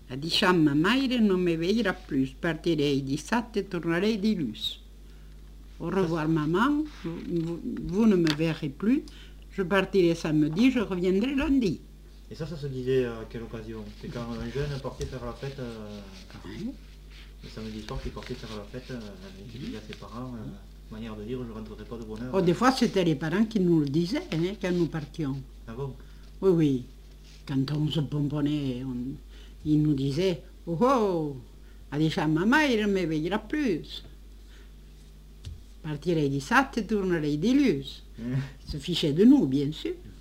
A diciamo mai non mi vedrà più, partirei di 7 e tornerei di Luz. Au revoir maman, vous ne me verrez plus, je partirai samedi, je reviendrai lundi. Et ça se disait à quelle occasion? C'est quand un jeune partait faire la fête, Oui. le samedi soir, qu'il partait faire la fête, il disait à ses parents, manière de dire, je ne rentrerai pas de bonne heure. Oh, des fois, c'était les parents qui nous le disaient quand nous partions. Ah bon? Oui, oui. Quand on se pomponnait, ils nous disaient « Oh, oh, a diciamo mai non mi vedrà plus. Partirei di 7 e tornerei di Luz. » Ils se fichaient de nous, bien sûr.